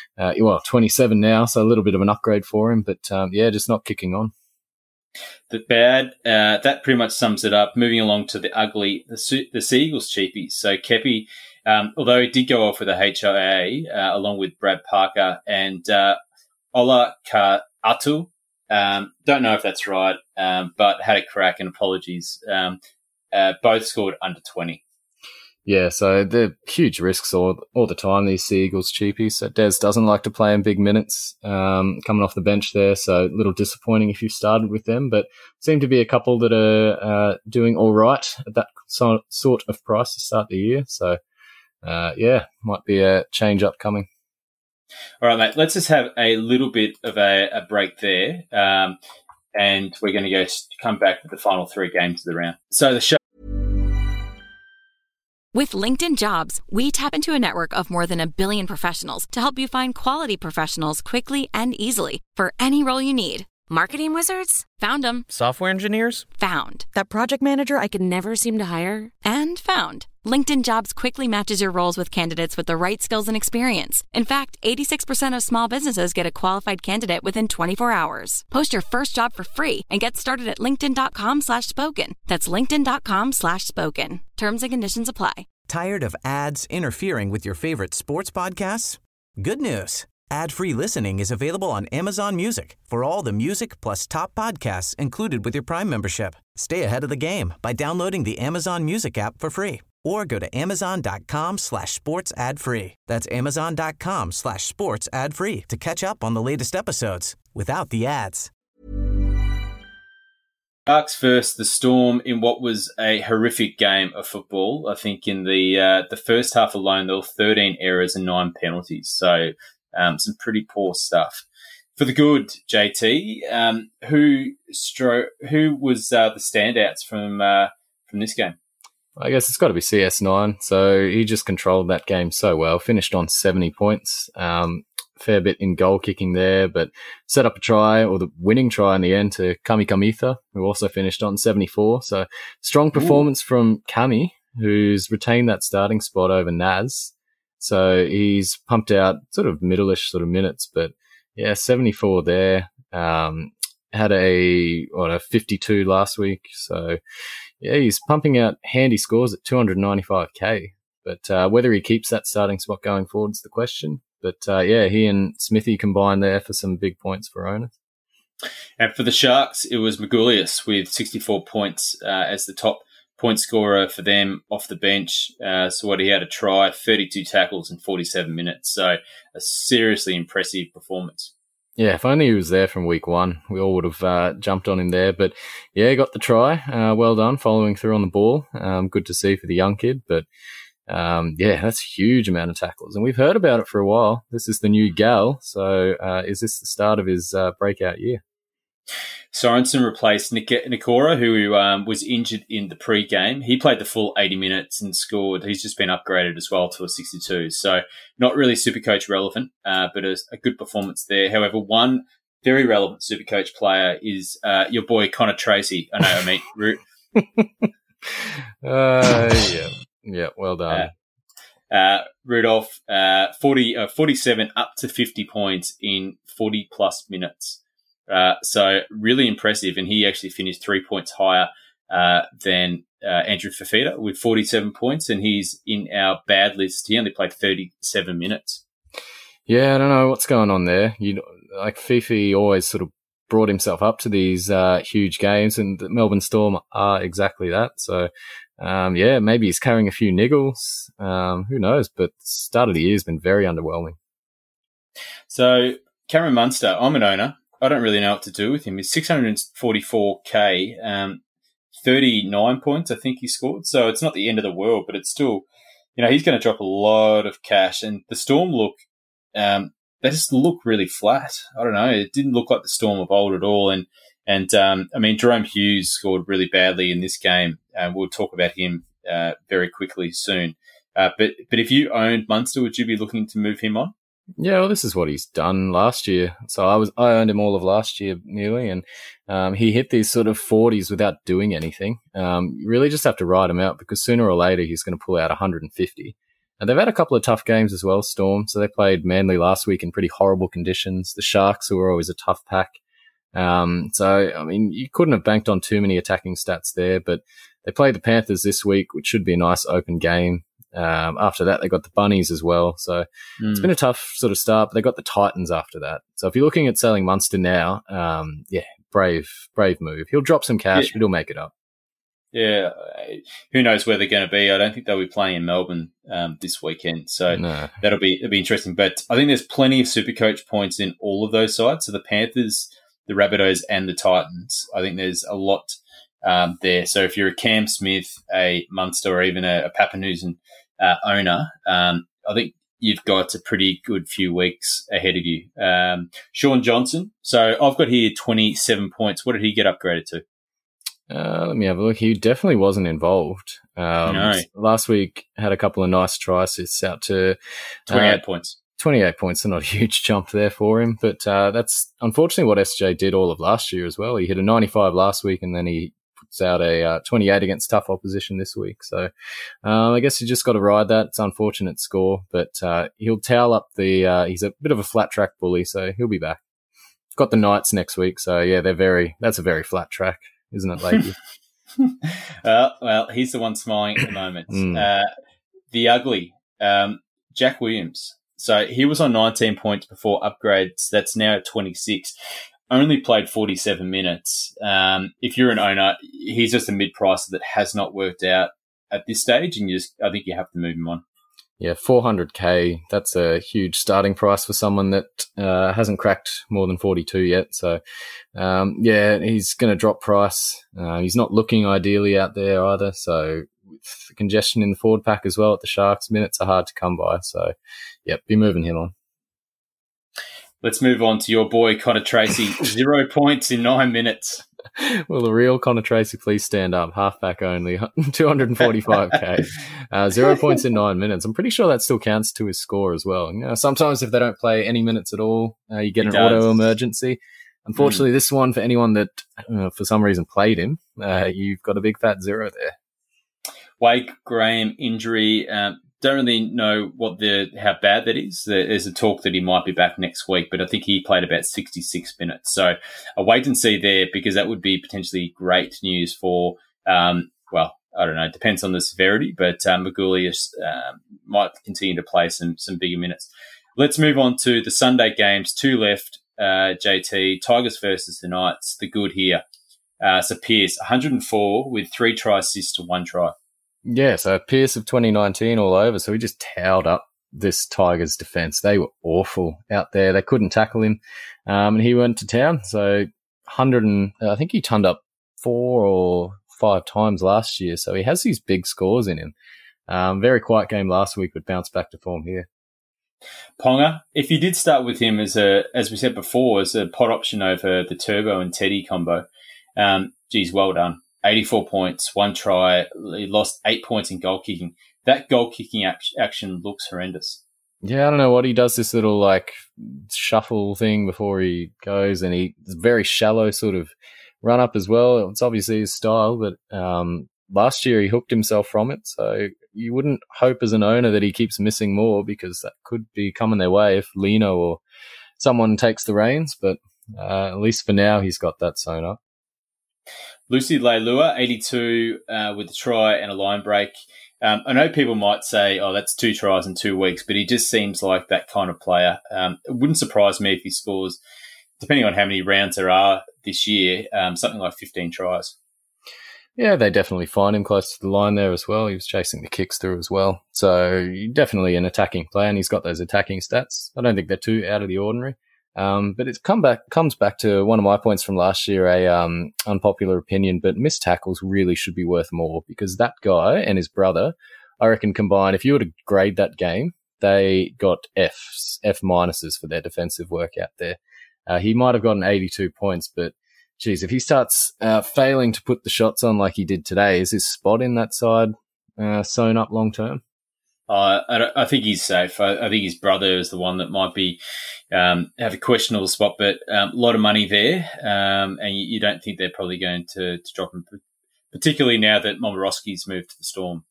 Speaker 4: 27 now. So a little bit of an upgrade for him, but just not kicking on.
Speaker 3: The bad, that pretty much sums it up. Moving along to the ugly, the Seagulls cheapies. So Kepi, although he did go off with a HIA along with Brad Parker and Ola Ka'atu. Don't know if that's right, but had a crack and apologies. Both scored under 20.
Speaker 4: Yeah, so they're huge risks all the time, these Seagulls cheapies. So Des doesn't like to play in big minutes coming off the bench there, so a little disappointing if you started with them, but seem to be a couple that are doing all right at that sort of price to start the year. So, might be a change upcoming.
Speaker 3: All right, mate, let's just have a little bit of a break there, and we're going to come back with the final 3 games of the round. So the show.
Speaker 1: With LinkedIn Jobs, we tap into a network of more than 1 billion professionals to help you find quality professionals quickly and easily for any role you need. Marketing wizards? Found them.
Speaker 2: Software engineers?
Speaker 1: Found. That project manager I could never seem to hire? And found. LinkedIn Jobs quickly matches your roles with candidates with the right skills and experience. In fact, 86% of small businesses get a qualified candidate within 24 hours. Post your first job for free and get started at linkedin.com/spoken. That's linkedin.com/spoken. Terms and conditions apply.
Speaker 5: Tired of ads interfering with your favorite sports podcasts? Good news. Ad-free listening is available on Amazon Music for all the music plus top podcasts included with your Prime membership. Stay ahead of the game by downloading the Amazon Music app for free or go to amazon.com/sports ad free. That's amazon.com/sports ad free to catch up on the latest episodes without the ads.
Speaker 3: Sharks versus the Storm in what was a horrific game of football. I think in the first half alone, there were 13 errors and 9 penalties. So Some pretty poor stuff. For the good, JT, who was the standouts from this game?
Speaker 4: I guess it's got to be CS9. So he just controlled that game so well. Finished on 70 points. Fair bit in goal kicking there, but set up a try, or the winning try in the end, to Kami Kamitha, who also finished on 74. So strong performance from Kami, who's retained that starting spot over Naz. So he's pumped out sort of middle-ish sort of minutes, but yeah, 74 there. Had a 52 last week. So yeah, he's pumping out handy scores at 295k. But whether he keeps that starting spot going forward is the question. But yeah, he and Smithy combined there for some big points for owners.
Speaker 3: And for the Sharks, it was Magoulias with 64 points as the top point scorer for them off the bench. So he had a try, 32 tackles in 47 minutes. So a seriously impressive performance.
Speaker 4: Yeah, if only he was there from week one, we all would have jumped on him there. But yeah, got the try. Well done, following through on the ball. Good to see for the young kid. But yeah, that's a huge amount of tackles. And we've heard about it for a while. This is the new Gal. So is this the start of his breakout year?
Speaker 3: Sorensen replaced Nikora, who was injured in the pre-game. He played the full 80 minutes and scored. He's just been upgraded as well to a 62. So not really Supercoach relevant, but a good performance there. However, one very relevant Supercoach player is your boy Connor Tracy.
Speaker 4: Yeah, well done.
Speaker 3: Rudolph, 47 up to 50 points in 40-plus minutes. So really impressive, and he actually finished 3 points higher than Andrew Fafita with 47 points, and he's in our bad list. He only played 37 minutes.
Speaker 4: Yeah, I don't know what's going on there. Like Fifi always sort of brought himself up to these huge games, and the Melbourne Storm are exactly that. So, yeah, maybe he's carrying a few niggles. Who knows? But the start of the year has been very underwhelming.
Speaker 3: So Cameron Munster, I'm an owner. I don't really know what to do with him. He's 644k, 39 points, I think he scored. So it's not the end of the world, but it's still, he's going to drop a lot of cash. And the Storm they just look really flat. I don't know. It didn't look like the Storm of old at all. And Jerome Hughes scored really badly in this game. We'll talk about him very quickly soon. But if you owned Munster, would you be looking to move him on?
Speaker 4: Yeah, well, this is what he's done last year. So I owned him all of last year nearly, and he hit these sort of 40s without doing anything. You really just have to ride him out, because sooner or later he's going to pull out 150. And they've had a couple of tough games as well, Storm. So they played Manly last week in pretty horrible conditions. The Sharks, who are always a tough pack. You couldn't have banked on too many attacking stats there, but they played the Panthers this week, which should be a nice open game. After that, they got the Bunnies as well. So it's been a tough sort of start, but they got the Titans after that. So if you're looking at selling Munster now, brave move. He'll drop some cash, but he'll make it up.
Speaker 3: Yeah. Who knows where they're going to be? I don't think they'll be playing in Melbourne this weekend. So it'll be interesting. But I think there's plenty of Supercoach points in all of those sides. So the Panthers, the Rabbitohs, and the Titans. I think there's a lot there. So if you're a Cam Smith, a Munster, or even a Papenhuyzen owner, I think you've got a pretty good few weeks ahead of you. Sean Johnson. So I've got here 27 points. What did he get upgraded to?
Speaker 4: Let me have a look. He definitely wasn't involved.
Speaker 3: No.
Speaker 4: Last week had a couple of nice tries. It's out to
Speaker 3: 28 points.
Speaker 4: 28 points, so not a huge jump there for him. But that's unfortunately what SJ did all of last year as well. He hit a 95 last week, and then he puts out a 28 against tough opposition this week. So I guess you just got to ride that. It's an unfortunate score, but he'll towel up he's a bit of a flat track bully, so he'll be back. Got the Knights next week, so yeah, that's a very flat track, isn't it, Lakey?
Speaker 3: Well, he's the one smiling at the moment. The ugly, Jack Williams. So he was on 19 points before upgrades. That's now at 26. Only played 47 minutes. If you're an owner, he's just a mid-pricer that has not worked out at this stage, and I think you have to move him on.
Speaker 4: Yeah, 400k. That's a huge starting price for someone that hasn't cracked more than 42 yet. So, yeah, he's going to drop price. He's not looking ideally out there either. So, with the congestion in the forward pack as well at the Sharks, minutes are hard to come by. So, yeah, be moving him on.
Speaker 3: Let's move on to your boy, Connor Tracy. 0 points in 9 minutes.
Speaker 4: Will the real Connor Tracy please stand up? Halfback only, 245k, 0 points in 9 minutes. I'm pretty sure that still counts to his score as well. Sometimes if they don't play any minutes at all, you get an auto emergency. Unfortunately, this one, for anyone that for some reason played him, you've got a big fat 0 there.
Speaker 3: Wake Graham injury. Don't really know how bad that is. There's a talk that he might be back next week, but I think he played about 66 minutes. So a wait and see there, because that would be potentially great news for, I don't know, it depends on the severity, but Magoulias might continue to play some bigger minutes. Let's move on to the Sunday games. 2 left, JT. Tigers versus the Knights. The good here. So Pearce, 104 with 3 try assists to 1 try.
Speaker 4: Yeah, so Pearce of 2019 all over. So he just towed up this Tigers defence. They were awful out there. They couldn't tackle him. And he went to town. So I think he turned up 4 or 5 times last year. So he has these big scores in him. Very quiet game last week, but bounced back to form here.
Speaker 3: Ponga, if you did start with him as we said before, as a pot option over the Turbo and Teddy combo, geez, well done. 84 points, 1 try. He lost 8 points in goal kicking. That goal kicking action looks horrendous.
Speaker 4: Yeah, I don't know what he does, this little shuffle thing before he goes, and he's very shallow sort of run up as well. It's obviously his style, but last year he hooked himself from it. So you wouldn't hope as an owner that he keeps missing more, because that could be coming their way if Lino or someone takes the reins. But at least for now, he's got that sewn up.
Speaker 3: Lucy Leilua, 82 with a try and a line break. I know people might say, that's 2 tries in 2 weeks, but he just seems like that kind of player. It wouldn't surprise me if he scores, depending on how many rounds there are this year, something like 15 tries.
Speaker 4: Yeah, they definitely find him close to the line there as well. He was chasing the kicks through as well. So definitely an attacking player, and he's got those attacking stats. I don't think they're too out of the ordinary. But it comes back to one of my points from last year, unpopular opinion, but missed tackles really should be worth more, because that guy and his brother, I reckon combined, if you were to grade that game, they got F minuses for their defensive work out there. He might have gotten 82 points, but geez, if he starts failing to put the shots on like he did today, is his spot in that side sewn up long term?
Speaker 3: I think he's safe. I think his brother is the one that might be have a questionable spot, but a lot of money there, and you don't think they're probably going to drop him, particularly now that Momorowski's moved to the Storm.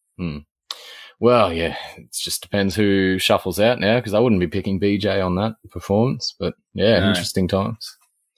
Speaker 4: Well, yeah, it just depends who shuffles out now, because I wouldn't be picking BJ on that performance, but yeah, no. Interesting times.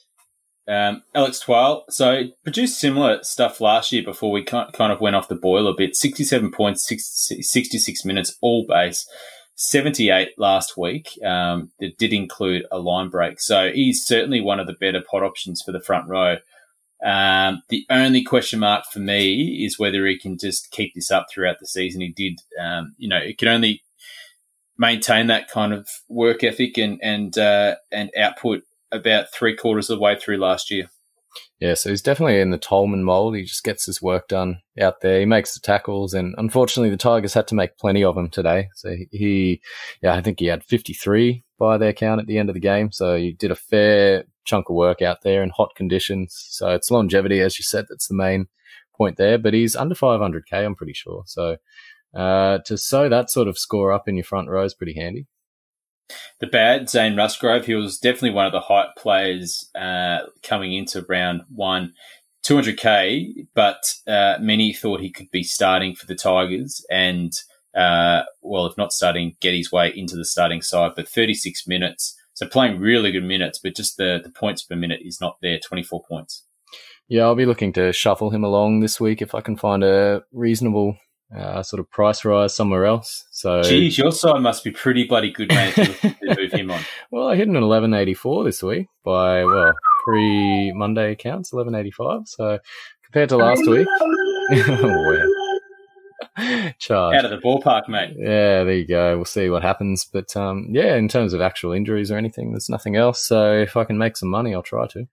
Speaker 3: Alex Twal, so produced similar stuff last year before we kind of went off the boil a bit. 67 points, 66 minutes, all base. 78 last week. That did include a line break. So he's certainly one of the better pot options for the front row. The only question mark for me is whether he can just keep this up throughout the season. He did, it can only maintain that kind of work ethic and output about 3/4 of the way through last year.
Speaker 4: Yeah, so he's definitely in the Tolman mould. He just gets his work done out there. He makes the tackles, and unfortunately the Tigers had to make plenty of them today. So I think he had 53 by their count at the end of the game. So he did a fair chunk of work out there in hot conditions. So it's longevity, as you said, that's the main point there. But he's under 500k, I'm pretty sure. So to sew that sort of score up in your front row is pretty handy.
Speaker 3: The bad, Zane Musgrove, he was definitely one of the hype players coming into round one. 200k, but many thought he could be starting for the Tigers and, if not starting, get his way into the starting side. But 36 minutes, so playing really good minutes, but just the points per minute is not there, 24 points.
Speaker 4: Yeah, I'll be looking to shuffle him along this week if I can find a reasonable sort of price rise somewhere else. So, geez,
Speaker 3: your side must be pretty bloody good, mate, to move him on.
Speaker 4: Well, I hit an 1184 this week by, pre-Monday accounts, 1185. So compared to last week, charge.
Speaker 3: Out of the ballpark, mate.
Speaker 4: Yeah, there you go. We'll see what happens. But in terms of actual injuries or anything, there's nothing else. So if I can make some money, I'll try to.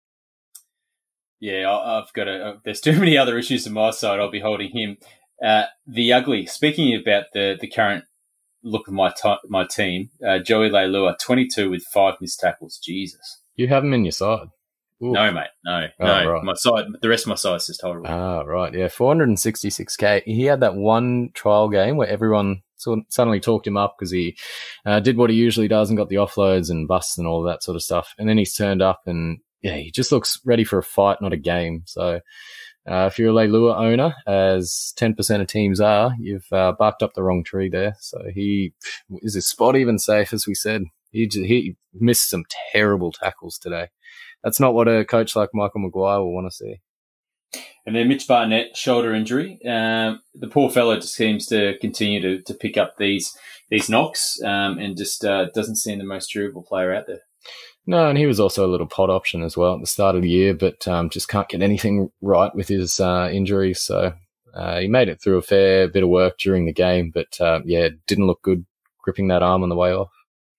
Speaker 3: Yeah, I've got there's too many other issues on my side. I'll be holding him. The ugly, speaking about the current look at my team. Joey Leilua, 22 with 5 missed tackles. Jesus.
Speaker 4: You have him in your side? Oof.
Speaker 3: No, mate. No.
Speaker 4: Right.
Speaker 3: My side. The rest of my side is just horrible.
Speaker 4: Right. Yeah, 466K. He had that one trial game where everyone suddenly talked him up because he did what he usually does and got the offloads and busts and all that sort of stuff. And then he's turned up and, yeah, he just looks ready for a fight, not a game. So if you're a Leilua owner, as 10% of teams are, you've barked up the wrong tree there. So is his spot even safe, as we said? He missed some terrible tackles today. That's not what a coach like Michael Maguire will want to see.
Speaker 3: And then Mitch Barnett, shoulder injury. The poor fellow just seems to continue to pick up these knocks and just doesn't seem the most durable player out there.
Speaker 4: No, and he was also a little pod option as well at the start of the year, but just can't get anything right with his injuries. So he made it through a fair bit of work during the game, but didn't look good gripping that arm on the way off.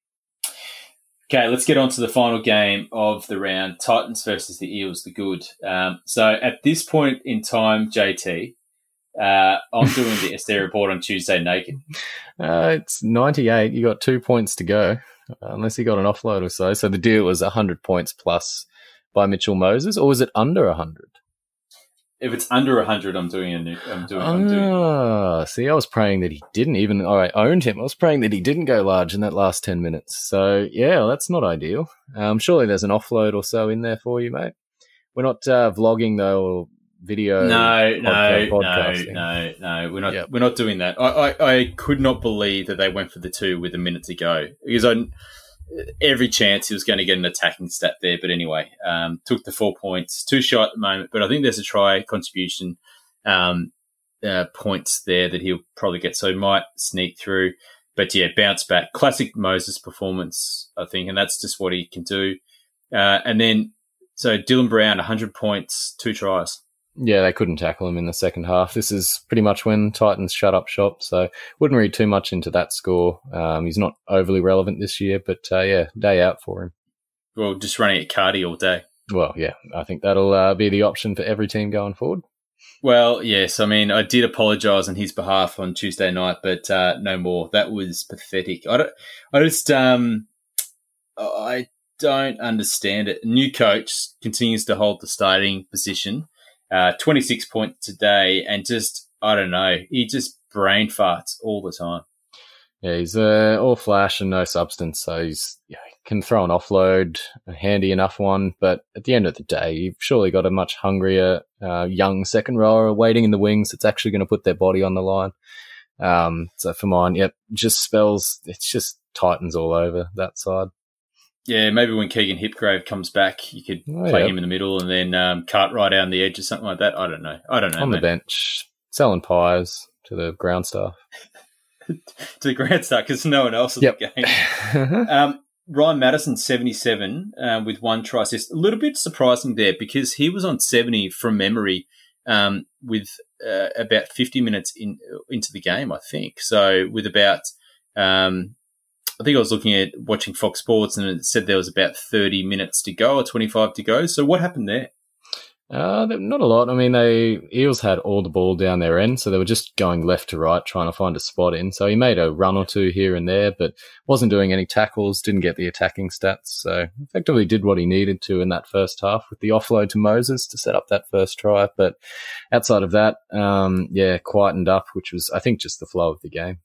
Speaker 3: Okay, let's get on to the final game of the round, Titans versus the Eels, the good. So at this point in time, JT, I'm doing the SC report on Tuesday naked.
Speaker 4: It's 98. You got 2 points to go, unless you got an offload or so. So the deal was 100 points plus by Mitchell Moses, or was it under 100?
Speaker 3: If it's under 100, I'm doing it.
Speaker 4: See, I was praying that he didn't even. I owned him. I was praying that he didn't go large in that last 10 minutes. So yeah, well, that's not ideal. Surely there's an offload or so in there for you, mate. We're not vlogging though, or video.
Speaker 3: No.
Speaker 4: We're
Speaker 3: We're not doing that. I could not believe that they went for the 2 with a minute to go because every chance he was going to get an attacking stat there. But anyway, took the 4 points, too shy at the moment. But I think there's a try contribution points there that he'll probably get. So he might sneak through. But yeah, bounce back. Classic Moses performance, I think. And that's just what he can do. And then, so Dylan Brown, 100 points, 2 tries.
Speaker 4: Yeah, they couldn't tackle him in the second half. This is pretty much when Titans shut up shop, so wouldn't read too much into that score. He's not overly relevant this year, but day out for him.
Speaker 3: Well, just running at Cardi all day.
Speaker 4: Well, yeah, I think that'll be the option for every team going forward.
Speaker 3: Well, yes, I mean, I did apologise on his behalf on Tuesday night, but no more. That was pathetic. I don't understand it. New coach continues to hold the starting position. 26 points today, and just, I don't know, he just brain farts all the time.
Speaker 4: Yeah, he's all flash and no substance, so he can throw an offload, a handy enough one, but at the end of the day, you've surely got a much hungrier young second rower waiting in the wings that's actually going to put their body on the line. So for mine, just spells, it's just Titans all over that side.
Speaker 3: Yeah, maybe when Keegan Hipgrave comes back, you could play him in the middle and then Cartwright out on the edge or something like that. I don't know.
Speaker 4: On the bench, selling pies to the ground staff.
Speaker 3: To the ground staff, because no one else is in the game. Ryan Madison, 77 with 1 try assist. A little bit surprising there because he was on 70 from memory with about 50 minutes into the game, I think. So with about... I think I was watching Fox Sports and it said there was about 30 minutes to go or 25 to go. So what happened there?
Speaker 4: Not a lot. I mean, Eels had all the ball down their end, so they were just going left to right trying to find a spot in. So he made a run or 2 here and there, but wasn't doing any tackles, didn't get the attacking stats. So effectively did what he needed to in that first half with the offload to Moses to set up that first try. But outside of that, quietened up, which was, I think, just the flow of the game.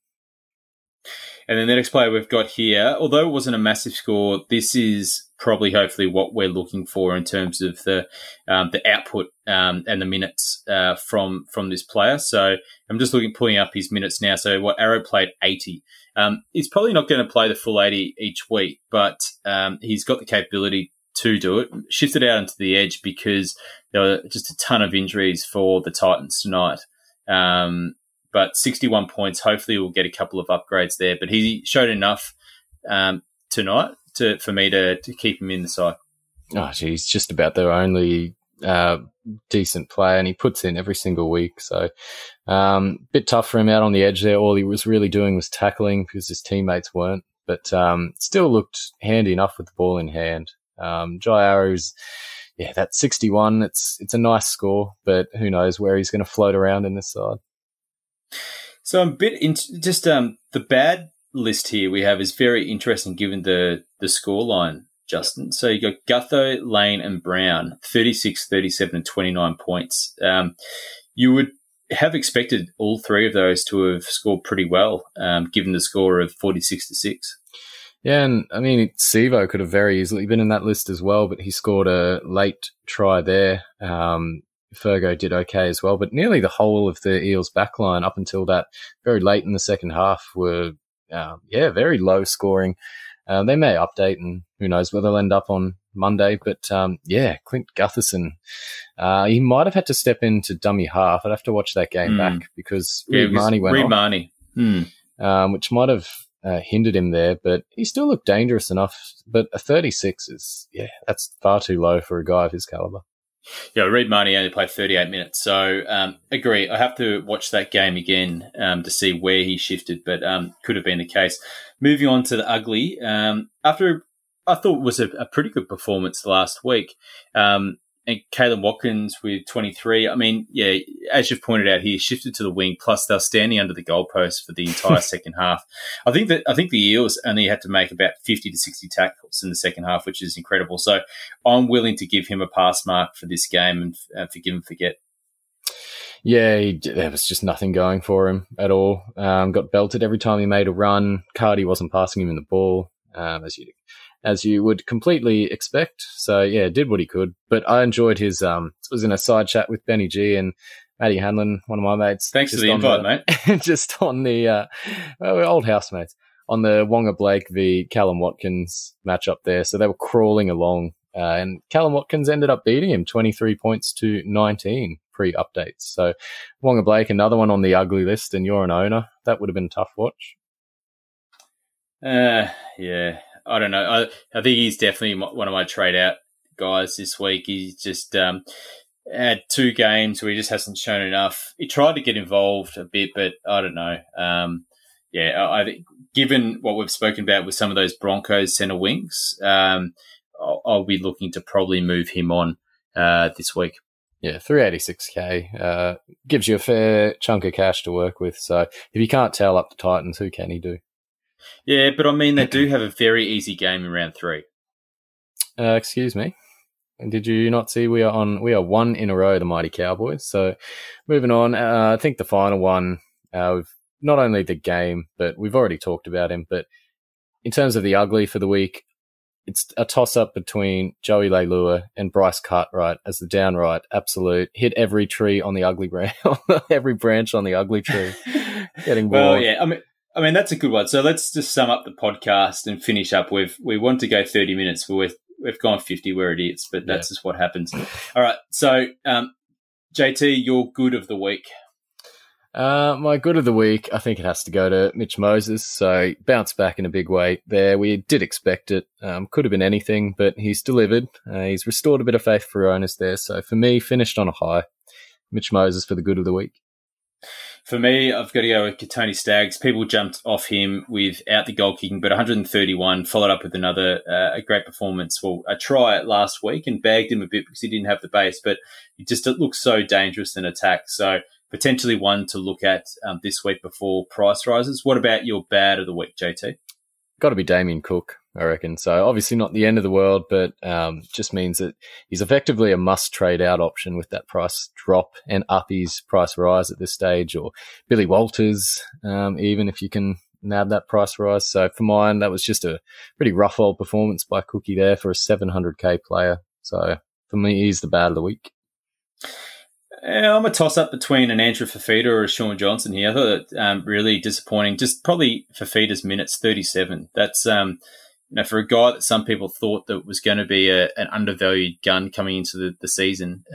Speaker 3: And then the next player we've got here, although it wasn't a massive score, this is probably hopefully what we're looking for in terms of the output and the minutes from this player. So I'm just pulling up his minutes now. So Arrow played 80. He's probably not going to play the full 80 each week, but he's got the capability to do it. Shifted out into the edge because there were just a ton of injuries for the Titans tonight. But 61 points, hopefully we'll get a couple of upgrades there. But he showed enough tonight for me to keep him in the side.
Speaker 4: Oh, geez, just about their only decent player, and he puts in every single week. So bit tough for him out on the edge there. All he was really doing was tackling because his teammates weren't. But still looked handy enough with the ball in hand. Jai Arrow's, that 61, it's a nice score, but who knows where he's going to float around in this side.
Speaker 3: So I'm a bit into just the bad list here we have is very interesting given the scoreline, Justin. So you got Gutho, Lane and Brown, 36, 37 and 29 points. You would have expected all three of those to have scored pretty well, given the score of 46-6.
Speaker 4: Yeah, and I mean, Sivo could have very easily been in that list as well, but he scored a late try there. Fergo did okay as well, but nearly the whole of the Eels backline up until that very late in the second half were, very low scoring. They may update, and who knows where they'll end up on Monday. But, Clint Gutherson, he might have had to step into dummy half. I'd have to watch that game back because Reid Marnie went off, which might have hindered him there. But he still looked dangerous enough. But a 36 is, that's far too low for a guy of his caliber.
Speaker 3: Yeah, Reid Marnie only played 38 minutes. So, agree. I have to watch that game again to see where he shifted, but could have been the case. Moving on to the ugly. After I thought it was a pretty good performance last week, and Kalen Watkins with 23. I mean, yeah, as you've pointed out, he shifted to the wing, plus they're standing under the goalpost for the entire second half. I think the Eels only had to make about 50 to 60 tackles in the second half, which is incredible. So I'm willing to give him a pass mark for this game and forgive and forget.
Speaker 4: Yeah, there was just nothing going for him at all. Got belted every time he made a run. Cardi wasn't passing him in the ball, as you would completely expect. So, yeah, did what he could. But I enjoyed his was in a side chat with Benny G and Matty Hanlon, one of my mates.
Speaker 3: Thanks for the invite, mate.
Speaker 4: Just on the we're old housemates, on the Wonga Blake v. Callum Watkins matchup there. So they were crawling along. And Callum Watkins ended up beating him 23 points to 19 pre-updates. So Wonga Blake, another one on the ugly list, and you're an owner. That would have been a tough watch.
Speaker 3: Yeah. I don't know. I think he's definitely one of my trade out guys this week. He's just had 2 games where he just hasn't shown enough. He tried to get involved a bit, but I don't know. I think given what we've spoken about with some of those Broncos centre wings, I'll be looking to probably move him on this week.
Speaker 4: Yeah, 386K gives you a fair chunk of cash to work with. So if you can't towel up the Titans, who can he do?
Speaker 3: Yeah, but I mean, they do have a very easy game in round 3.
Speaker 4: Excuse me. And did you not see we are 1 in a row, the mighty Cowboys? So moving on, I think the final one, we've not only the game, but we've already talked about him. But in terms of the ugly for the week, it's a toss-up between Joey Leilua and Bryce Cartwright as the downright absolute. Hit every tree on the ugly branch, every branch on the ugly tree. Getting bored.
Speaker 3: Well, yeah, I mean, that's a good one. So let's just sum up the podcast and finish up. We want to go 30 minutes, but we've gone 50. We're idiots, but that's just what happens. All right. So, JT, your good of the week.
Speaker 4: My good of the week, I think it has to go to Mitch Moses. So bounced back in a big way there. We did expect it. Could have been anything, but he's delivered. He's restored a bit of faith for owners there. So for me, finished on a high. Mitch Moses for the good of the week.
Speaker 3: For me, I've got to go with Tony Staggs. People jumped off him without the goal kicking, but 131, followed up with another a great performance. Well, a try last week and bagged him a bit because he didn't have the base, but it looks so dangerous in attack. So potentially one to look at this week before price rises. What about your bad of the week, JT?
Speaker 4: Got to be Damien Cook, I reckon. So obviously not the end of the world, but just means that he's effectively a must-trade out option with that price drop and Uppy's price rise at this stage, or Billy Walters, even if you can nab that price rise. So for mine, that was just a pretty rough old performance by Cookie there for a 700k player. So for me, he's the bad of the week.
Speaker 3: I'm a toss-up between an Andrew Fafita or a Sean Johnson here. I thought that really disappointing. Just probably Fafita's minutes, 37. That's for a guy that some people thought that was going to be an undervalued gun coming into the season.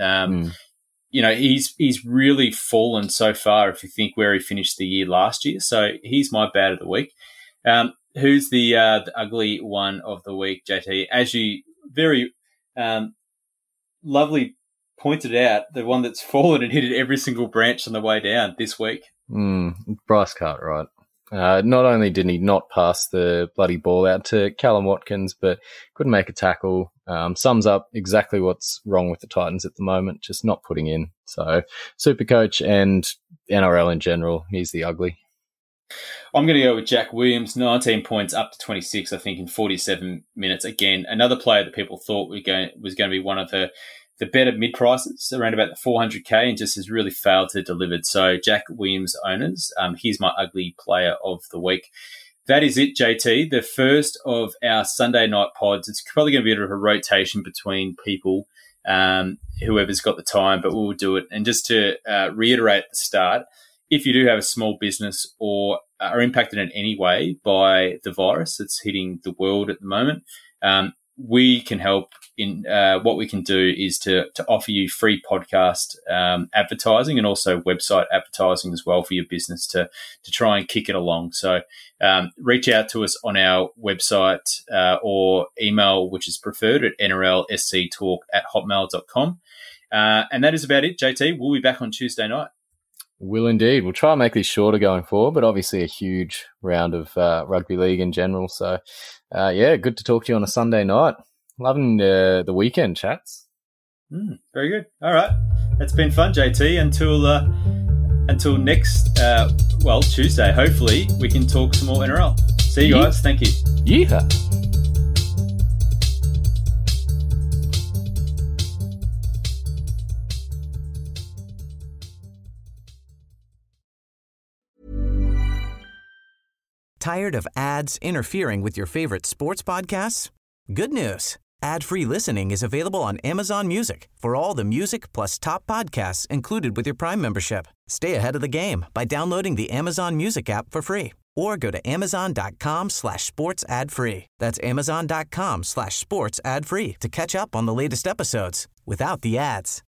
Speaker 3: He's really fallen so far if you think where he finished the year last year. So he's my bad of the week. Who's the ugly one of the week, JT? As you very lovely pointed out, the one that's fallen and hit at every single branch on the way down this week.
Speaker 4: Bryce Cartwright. Not only did he not pass the bloody ball out to Callum Watkins, but couldn't make a tackle. Sums up exactly what's wrong with the Titans at the moment, just not putting in. So Supercoach and NRL in general, he's the ugly.
Speaker 3: I'm going to go with Jack Williams, 19 points up to 26, I think, in 47 minutes. Again, another player that people thought was going to be one of the better mid-prices, around about the 400K, and just has really failed to deliver. So Jack Williams owners, he's my ugly player of the week. That is it, JT. The first of our Sunday night pods. It's probably going to be a bit of a rotation between people, whoever's got the time, but we'll do it. And just to reiterate at the start, if you do have a small business or are impacted in any way by the virus that's hitting the world at the moment, we can help. In what we can do is to offer you free podcast advertising and also website advertising as well for your business to try and kick it along. So reach out to us on our website or email, which is preferred, at nrlsctalk@hotmail.com. And that is about it, JT. We'll be back on Tuesday night.
Speaker 4: Will indeed. We'll try and make these shorter going forward, but obviously a huge round of rugby league in general. So, good to talk to you on a Sunday night. Loving the weekend chats.
Speaker 3: Very good. All right. That's been fun, JT. Until next, Tuesday, hopefully we can talk some more NRL. See you guys. Thank you.
Speaker 4: Yeehaw.
Speaker 5: Tired of ads interfering with your favorite sports podcasts? Good news. Ad-free listening is available on Amazon Music for all the music plus top podcasts included with your Prime membership. Stay ahead of the game by downloading the Amazon Music app for free or go to amazon.com/sports ad free. That's amazon.com/sports ad free to catch up on the latest episodes without the ads.